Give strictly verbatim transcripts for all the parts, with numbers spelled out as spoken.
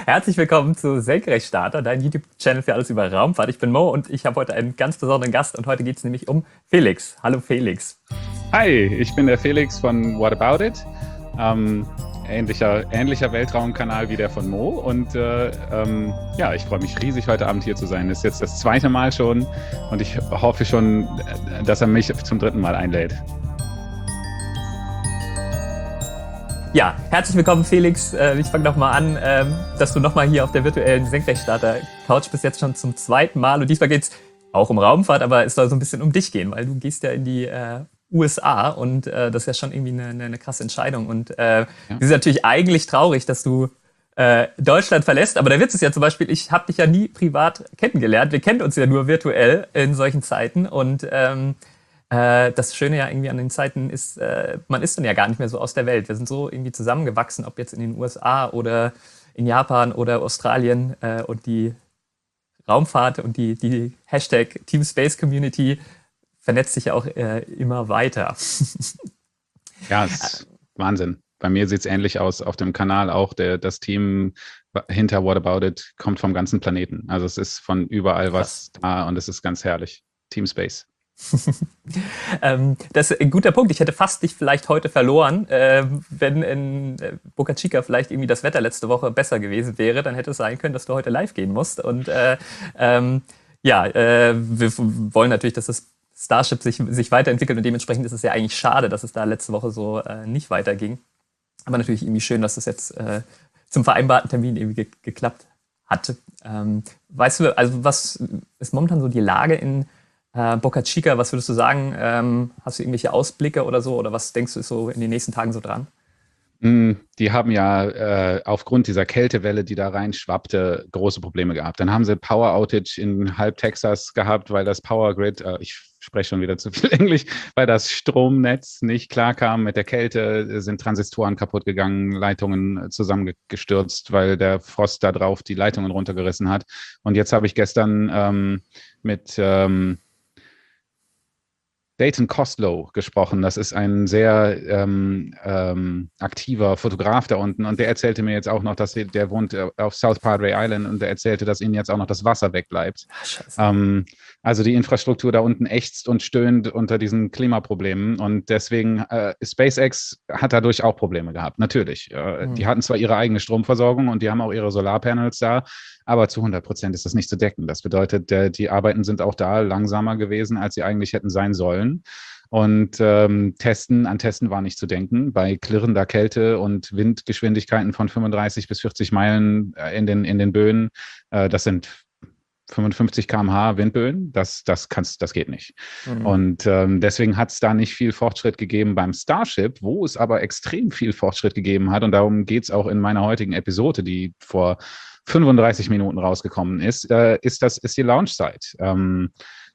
Herzlich willkommen zu Senkrechtstarter, dein YouTube-Channel für alles über Raumfahrt. Ich bin Mo und ich habe heute einen ganz besonderen Gast und heute geht es nämlich um Felix. Hallo Felix. Hi, ich bin der Felix von What About It. Ähm, ähnlicher, ähnlicher Weltraumkanal wie der von Mo. Und äh, ähm, ja, ich freue mich riesig, heute Abend hier zu sein. Das ist jetzt das zweite Mal schon und ich hoffe schon, dass er mich zum dritten Mal einlädt. Ja, herzlich willkommen Felix. Äh, Ich fange nochmal an, ähm, dass du nochmal hier auf der virtuellen Senkrechtstarter-Couch bist, jetzt schon zum zweiten Mal. Und diesmal geht es auch um Raumfahrt, aber es soll so ein bisschen um dich gehen, weil du gehst ja in die äh, U S A und äh, das ist ja schon irgendwie eine, eine, eine krasse Entscheidung. Und äh, Ja. es ist natürlich eigentlich traurig, dass du äh, Deutschland verlässt. Aber der Witz ist ja zum Beispiel, ich habe dich ja nie privat kennengelernt. Wir kennen uns ja nur virtuell in solchen Zeiten. Und ähm, äh, das Schöne ja irgendwie an den Zeiten ist, äh, man ist dann ja gar nicht mehr so aus der Welt. Wir sind so irgendwie zusammengewachsen, ob jetzt in den U S A oder in Japan oder Australien äh, und die Raumfahrt und die, die Hashtag Team Space Community vernetzt sich ja auch äh, immer weiter. Ja, es ist Wahnsinn. Bei mir sieht es ähnlich aus auf dem Kanal auch. Der, das Team hinter What About It kommt vom ganzen Planeten. Also es ist von überall was da und es ist ganz herrlich. Team Space. ähm, das ist ein guter Punkt. Ich hätte fast dich vielleicht heute verloren, äh, wenn in äh, Boca Chica vielleicht irgendwie das Wetter letzte Woche besser gewesen wäre. Dann hätte es sein können, dass du heute live gehen musst. Und äh, ähm, ja, äh, wir wollen natürlich, dass das Starship sich, sich weiterentwickelt und dementsprechend ist es ja eigentlich schade, dass es da letzte Woche so äh, nicht weiterging. Aber natürlich irgendwie schön, dass es jetzt äh, zum vereinbarten Termin irgendwie ge geklappt hat. Ähm, weißt du, also was ist momentan so die Lage in äh, Boca Chica? Was würdest du sagen? Ähm, hast du irgendwelche Ausblicke oder so? Oder was denkst du ist so in den nächsten Tagen so dran? Die haben ja äh, aufgrund dieser Kältewelle, die da reinschwappte, große Probleme gehabt. Dann haben sie Power Outage in halb Texas gehabt, weil das Power Grid, äh, ich spreche schon wieder zu viel Englisch, weil das Stromnetz nicht klarkam mit der Kälte, sind Transistoren kaputt gegangen, Leitungen zusammengestürzt, weil der Frost da drauf die Leitungen runtergerissen hat. Und jetzt habe ich gestern ähm, mit ähm, Dayton Kostlow gesprochen. Das ist ein sehr ähm, ähm, aktiver Fotograf da unten und der erzählte mir jetzt auch noch, dass er, der wohnt auf South Padre Island und der erzählte, dass ihnen jetzt auch noch das Wasser wegbleibt. Scheiße. Ähm, also die Infrastruktur da unten ächzt und stöhnt unter diesen Klimaproblemen und deswegen äh, SpaceX hat dadurch auch Probleme gehabt, natürlich. Äh, Hm. Die hatten zwar ihre eigene Stromversorgung und die haben auch ihre Solarpanels da, aber zu hundert Prozent ist das nicht zu decken. Das bedeutet, der, die Arbeiten sind auch da langsamer gewesen, als sie eigentlich hätten sein sollen. Und ähm, Testen, an Testen war nicht zu denken. Bei klirrender Kälte und Windgeschwindigkeiten von fünfunddreißig bis vierzig Meilen äh, in den, in den Böen, äh, das sind fünfundfünfzig Kilometer pro Stunde Windböen, das, das, kannst, das geht nicht. Mhm. Und ähm, deswegen hat es da nicht viel Fortschritt gegeben beim Starship, wo es aber extrem viel Fortschritt gegeben hat. Und darum geht es auch in meiner heutigen Episode, die vor fünfunddreißig Minuten rausgekommen ist, äh, ist, das, ist die Launchzeit. Ähm,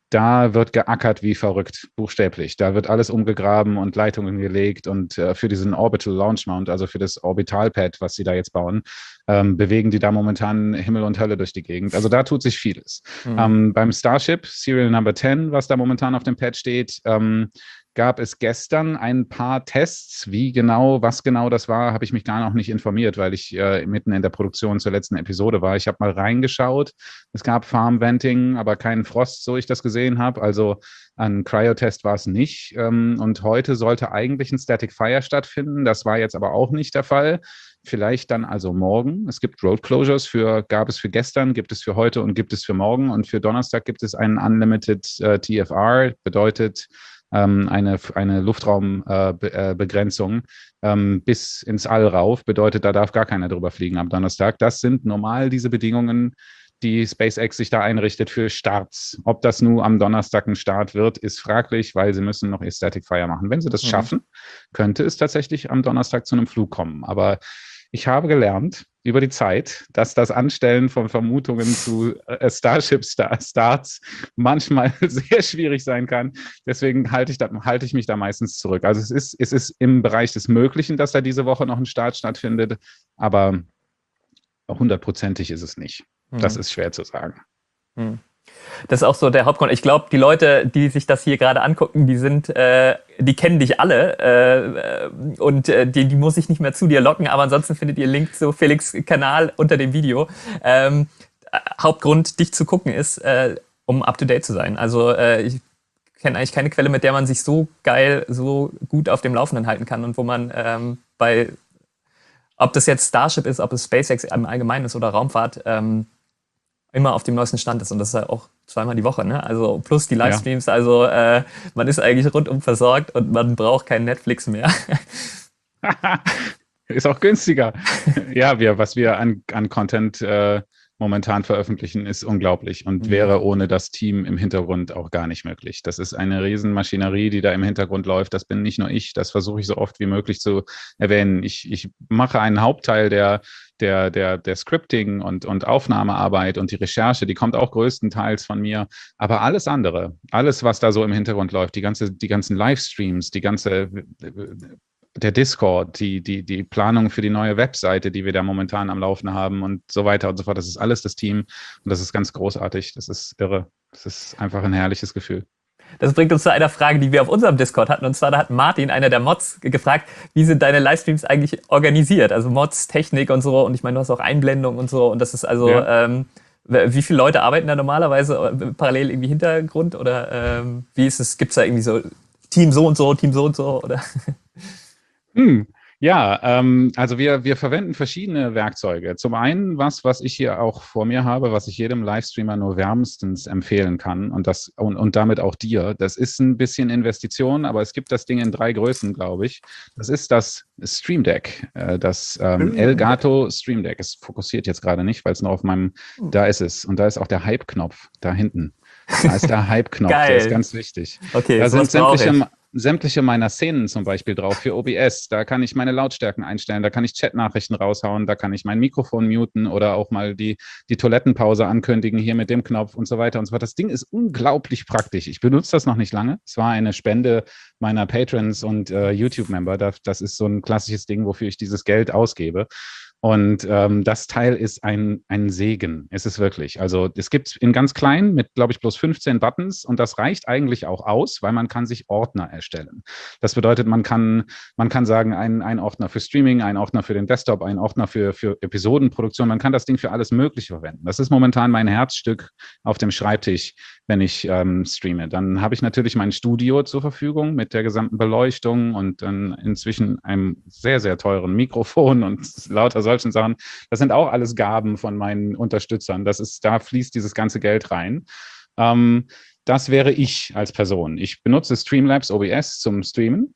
da wird geackert wie verrückt, buchstäblich. Da wird alles umgegraben und Leitungen gelegt und äh, für diesen Orbital Launch Mount, also für das Orbitalpad, was sie da jetzt bauen, ähm, bewegen die da momentan Himmel und Hölle durch die Gegend. Also da tut sich vieles. Mhm. Ähm, beim Starship, Serial Number zehn, was da momentan auf dem Pad steht, ähm, gab es gestern ein paar Tests. Wie genau, was genau das war, habe ich mich gar noch nicht informiert, weil ich äh, mitten in der Produktion zur letzten Episode war. Ich habe mal reingeschaut. Es gab Farm Venting, aber keinen Frost, so ich das gesehen habe. Also ein Cryo-Test war es nicht. Ähm, und heute sollte eigentlich ein Static Fire stattfinden. Das war jetzt aber auch nicht der Fall. Vielleicht dann also morgen. Es gibt Road Closures für, gab es für gestern, gibt es für heute und gibt es für morgen. Und für Donnerstag gibt es einen Unlimited äh, T F R, bedeutet eine, eine Luftraumbegrenzung äh, ähm, bis ins All rauf, bedeutet, da darf gar keiner drüber fliegen am Donnerstag. Das sind normal diese Bedingungen, die SpaceX sich da einrichtet für Starts. Ob das nun am Donnerstag ein Start wird, ist fraglich, weil sie müssen noch ihr Static Fire machen. Wenn sie das Mhm. schaffen, könnte es tatsächlich am Donnerstag zu einem Flug kommen. Aber ich habe gelernt über die Zeit, dass das Anstellen von Vermutungen zu äh, Starship-Starts manchmal sehr schwierig sein kann. Deswegen halte ich, da, halte ich mich da meistens zurück. Also es ist, es ist im Bereich des Möglichen, dass da diese Woche noch ein Start stattfindet, aber hundertprozentig ist es nicht. Das Mhm. ist schwer zu sagen. Mhm. Das ist auch so der Hauptgrund. Ich glaube, die Leute, die sich das hier gerade angucken, die sind, äh, die kennen dich alle äh, und äh, die, die muss ich nicht mehr zu dir locken, aber ansonsten findet ihr Link zu Felix' Kanal unter dem Video. Ähm, Hauptgrund, dich zu gucken, ist, äh, um up-to-date zu sein. Also äh, ich kenne eigentlich keine Quelle, mit der man sich so geil, so gut auf dem Laufenden halten kann und wo man ähm, bei, ob das jetzt Starship ist, ob es SpaceX im Allgemeinen ist oder Raumfahrt, ähm, immer auf dem neuesten Stand ist und das ist ja auch zweimal die Woche, ne? Also plus die Livestreams, ja. Also äh, man ist eigentlich rundum versorgt und man braucht kein Netflix mehr. Ist auch günstiger. Ja, wir, was wir an, an Content äh, momentan veröffentlichen, ist unglaublich und mhm. wäre ohne das Team im Hintergrund auch gar nicht möglich. Das ist eine Riesenmaschinerie, die da im Hintergrund läuft. Das bin nicht nur ich, das versuche ich so oft wie möglich zu erwähnen. Ich, ich mache einen Hauptteil der, der, der, der Scripting und, und Aufnahmearbeit und die Recherche, die kommt auch größtenteils von mir. Aber alles andere, alles, was da so im Hintergrund läuft, die ganze, die ganzen Livestreams, die ganze der Discord, die, die, die Planung für die neue Webseite, die wir da momentan am Laufen haben und so weiter und so fort. Das ist alles das Team und das ist ganz großartig. Das ist irre. Das ist einfach ein herrliches Gefühl. Das bringt uns zu einer Frage, die wir auf unserem Discord hatten. Und zwar, da hat Martin, einer der Mods, gefragt, wie sind deine Livestreams eigentlich organisiert? Also Mods, Technik und so. Und ich meine, du hast auch Einblendungen und so. Und das ist also, ja. ähm, wie viele Leute arbeiten da normalerweise parallel irgendwie Hintergrund? Oder ähm, wie ist es? Gibt es da irgendwie so Team so und so, Team so und so? Oder? Hm. Ja, ähm, also wir, wir verwenden verschiedene Werkzeuge. Zum einen was, was ich hier auch vor mir habe, was ich jedem Livestreamer nur wärmstens empfehlen kann und, das, und, und damit auch dir. Das ist ein bisschen Investition, aber es gibt das Ding in drei Größen, glaube ich. Das ist das Stream Deck, äh, das ähm, Elgato Stream Deck. Es fokussiert jetzt gerade nicht, weil es noch auf meinem, da ist es. Und da ist auch der Hype-Knopf da hinten. Da ist der Hype-Knopf, der ist ganz wichtig. Okay, da sind sämtliche... sämtliche meiner Szenen zum Beispiel drauf für O B S. Da kann ich meine Lautstärken einstellen, da kann ich Chatnachrichten raushauen, da kann ich mein Mikrofon muten oder auch mal die, die Toilettenpause ankündigen hier mit dem Knopf und so weiter und so fort. Das Ding ist unglaublich praktisch. Ich benutze das noch nicht lange. Es war eine Spende meiner Patrons und äh, YouTube-Member. Das, das ist so ein klassisches Ding, wofür ich dieses Geld ausgebe. Und ähm, das Teil ist ein, ein Segen, ist es wirklich. Also es gibt in ganz klein mit, glaube ich, bloß fünfzehn Buttons und das reicht eigentlich auch aus, weil man kann sich Ordner erstellen. Das bedeutet, man kann, man kann sagen, ein, ein Ordner für Streaming, ein Ordner für den Desktop, ein Ordner für, für Episodenproduktion. Man kann das Ding für alles Mögliche verwenden. Das ist momentan mein Herzstück auf dem Schreibtisch, wenn ich ähm, streame. Dann habe ich natürlich mein Studio zur Verfügung mit der gesamten Beleuchtung und dann inzwischen einem sehr, sehr teuren Mikrofon und lauter solchen Sachen. Das sind auch alles Gaben von meinen Unterstützern. Das ist, da fließt dieses ganze Geld rein. Ähm, das wäre ich als Person. Ich benutze Streamlabs O B S zum Streamen.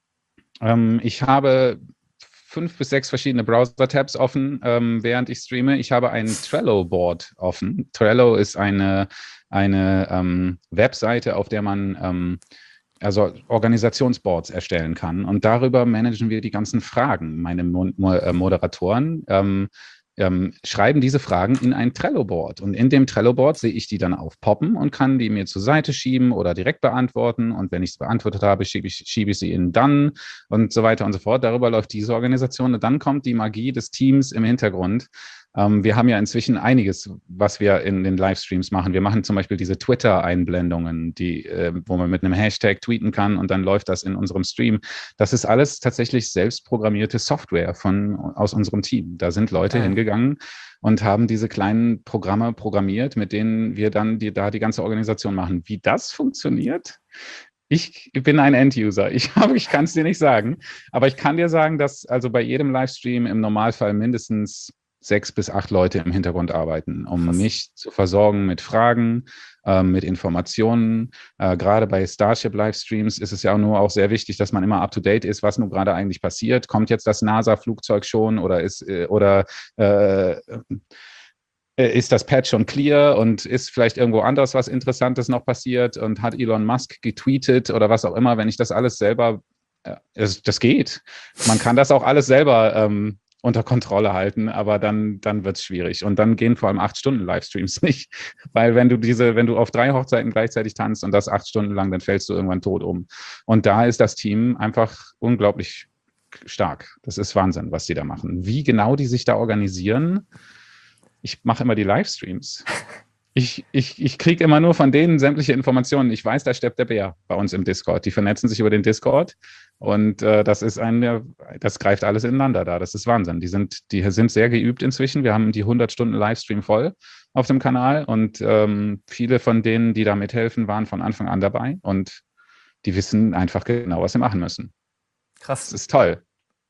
Ähm, ich habe fünf bis sechs verschiedene Browser-Tabs offen, ähm, während ich streame. Ich habe ein Trello-Board offen. Trello ist eine, eine ähm, Webseite, auf der man ähm, also Organisationsboards erstellen kann. Und darüber managen wir die ganzen Fragen. Meine Mo Mo Moderatoren ähm, ähm, schreiben diese Fragen in ein Trello-Board. Und in dem Trello-Board sehe ich die dann aufpoppen und kann die mir zur Seite schieben oder direkt beantworten. Und wenn ich es beantwortet habe, schiebe ich, schiebe ich sie in Done und so weiter und so fort. Darüber läuft diese Organisation. Und dann kommt die Magie des Teams im Hintergrund. Ähm, wir haben ja inzwischen einiges, was wir in den Livestreams machen. Wir machen zum Beispiel diese Twitter-Einblendungen, die, äh, wo man mit einem Hashtag tweeten kann und dann läuft das in unserem Stream. Das ist alles tatsächlich selbstprogrammierte Software von, aus unserem Team. Da sind Leute ah. hingegangen und haben diese kleinen Programme programmiert, mit denen wir dann die, da die ganze Organisation machen. Wie das funktioniert? Ich bin ein End-User. Ich, ich kann es dir nicht sagen. Aber ich kann dir sagen, dass also bei jedem Livestream im Normalfall mindestens sechs bis acht Leute im Hintergrund arbeiten, um Krass. mich zu versorgen mit Fragen, äh, mit Informationen. Äh, gerade bei Starship-Livestreams ist es ja auch nur auch sehr wichtig, dass man immer up-to-date ist, was nun gerade eigentlich passiert. Kommt jetzt das NASA-Flugzeug schon oder ist äh, oder äh, ist das Patch schon clear und ist vielleicht irgendwo anders was Interessantes noch passiert und hat Elon Musk getweetet oder was auch immer, wenn ich das alles selber, äh, das, das geht. Man kann das auch alles selber ähm, unter Kontrolle halten, aber dann, dann wird es schwierig. Und dann gehen vor allem acht Stunden Livestreams nicht. Weil wenn du diese, wenn du auf drei Hochzeiten gleichzeitig tanzt und das acht Stunden lang, dann fällst du irgendwann tot um. Und da ist das Team einfach unglaublich stark. Das ist Wahnsinn, was die da machen. Wie genau die sich da organisieren, ich mache immer die Livestreams. Ich, ich, ich kriege immer nur von denen sämtliche Informationen. Ich weiß, da steppt der Bär bei uns im Discord. Die vernetzen sich über den Discord und äh, das ist ein, das greift alles ineinander da. Das ist Wahnsinn. Die sind, die sind sehr geübt inzwischen. Wir haben die hundert Stunden Livestream voll auf dem Kanal und ähm, viele von denen, die da mithelfen, waren von Anfang an dabei und die wissen einfach genau, was sie machen müssen. Krass. Das ist toll.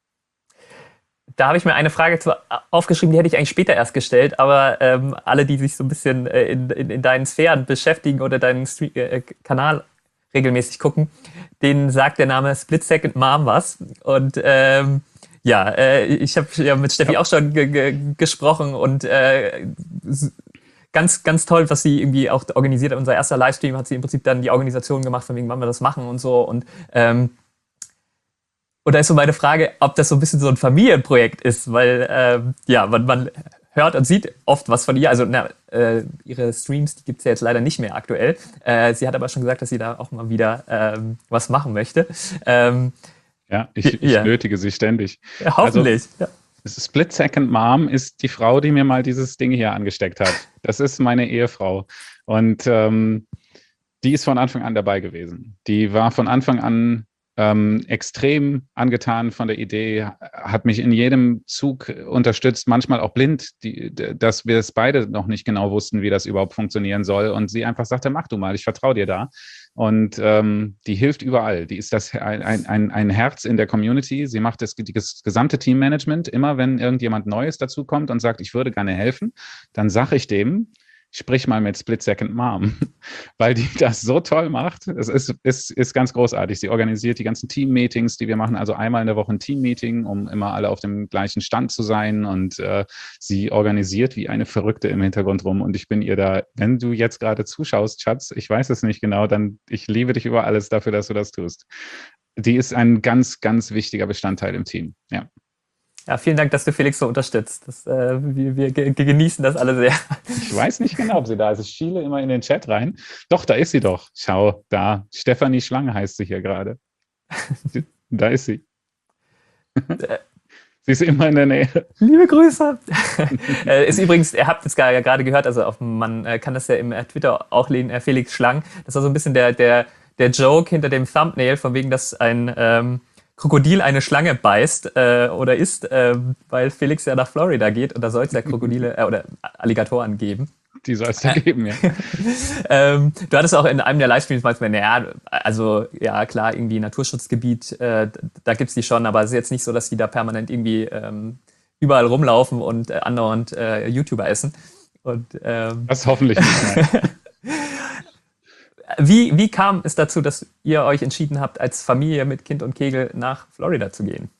Da habe ich mir eine Frage zu aufgeschrieben, die hätte ich eigentlich später erst gestellt, aber ähm, alle, die sich so ein bisschen äh, in, in, in deinen Sphären beschäftigen oder deinen Stream, äh, Kanal regelmäßig gucken, denen sagt der Name Split Second Mom was. Und ähm, ja, äh, ich habe ja mit Steffi Ja. auch schon ge ge gesprochen und äh, ganz, ganz toll, was sie irgendwie auch organisiert hat. Unser erster Livestream hat sie im Prinzip dann die Organisation gemacht, von wegen, wann wir das machen und so. Und ähm, Und da ist so meine Frage, ob das so ein bisschen so ein Familienprojekt ist, weil ähm, ja, man, man hört und sieht oft was von ihr. Also na, äh, ihre Streams, die gibt es ja jetzt leider nicht mehr aktuell. Äh, sie hat aber schon gesagt, dass sie da auch mal wieder ähm, was machen möchte. Ähm, Ja, ich, ich ja. nötige sie ständig. Ja, hoffentlich. Also, Split Second Mom ist die Frau, die mir mal dieses Ding hier angesteckt hat. Das ist meine Ehefrau. Und ähm, die ist von Anfang an dabei gewesen. Die war von Anfang an Ähm, extrem angetan von der Idee, hat mich in jedem Zug unterstützt, manchmal auch blind, die, dass wir es beide noch nicht genau wussten, wie das überhaupt funktionieren soll. Und sie einfach sagte, mach du mal, ich vertraue dir da. Und ähm, die hilft überall. Die ist das ein, ein, ein Herz in der Community. Sie macht das, das gesamte Teammanagement. Immer wenn irgendjemand Neues dazukommt und sagt, ich würde gerne helfen, dann sage ich dem, sprich mal mit Split Second Mom, weil die das so toll macht. Es ist, ist, ist ganz großartig. Sie organisiert die ganzen Team-Meetings, die wir machen, also einmal in der Woche ein Team-Meeting, um immer alle auf dem gleichen Stand zu sein und äh, sie organisiert wie eine Verrückte im Hintergrund rum und ich bin ihr da, wenn du jetzt gerade zuschaust, Schatz, ich weiß es nicht genau, dann ich liebe dich über alles dafür, dass du das tust. Die ist ein ganz, ganz wichtiger Bestandteil im Team, ja. Ja, vielen Dank, dass du Felix so unterstützt. Das, äh, wir, wir genießen das alle sehr. Ich weiß nicht genau, ob sie da ist. Ich schiele immer in den Chat rein. Doch, da ist sie doch. Schau, da. Stefanie Schlange heißt sie hier gerade. Da ist sie. Sie ist immer in der Nähe. Liebe Grüße. Ist übrigens, ihr habt es gerade gehört, also auf, man kann das ja im Twitter auch lesen, Felix Schlang. Das war so ein bisschen der, der, der Joke hinter dem Thumbnail, von wegen, dass ein ähm, Krokodil eine Schlange beißt äh, oder isst, äh, weil Felix ja nach Florida geht und da soll es ja Krokodile äh, oder Alligatoren geben. Die soll es da geben, ja. ähm, du hattest auch in einem der Livestreams manchmal, naja, also ja klar, irgendwie Naturschutzgebiet, äh, da gibt's die schon, aber es ist jetzt nicht so, dass die da permanent irgendwie ähm, überall rumlaufen und äh, andauernd äh, YouTuber essen. Und, ähm, das hoffentlich nicht mehr. Wie, wie kam es dazu, dass ihr euch entschieden habt, als Familie mit Kind und Kegel nach Florida zu gehen?